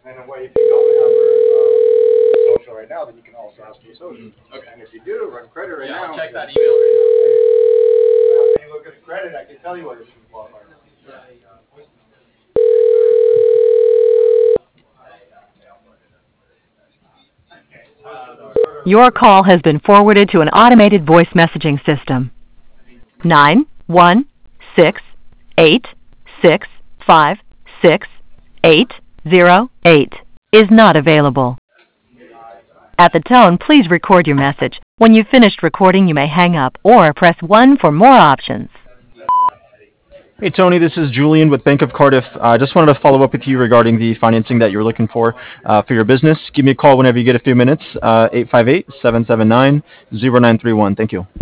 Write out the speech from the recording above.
And then if you don't have a social right now, then you can also ask for your social. Okay. And if you do, run credit right now. Yeah, I'll check that email right When you look at the credit, I can tell you whether she's qualified or not. Your call has been forwarded to an automated voice messaging system. 91686560808 is not available. At the tone, please record your message. When you've finished recording, you may hang up or press 1 for more options. Hey, Tony, this is Julian with Bank of Cardiff. I just wanted to follow up with you regarding the financing that you're looking for your business. Give me a call whenever you get a few minutes, 858-779-0931. Thank you.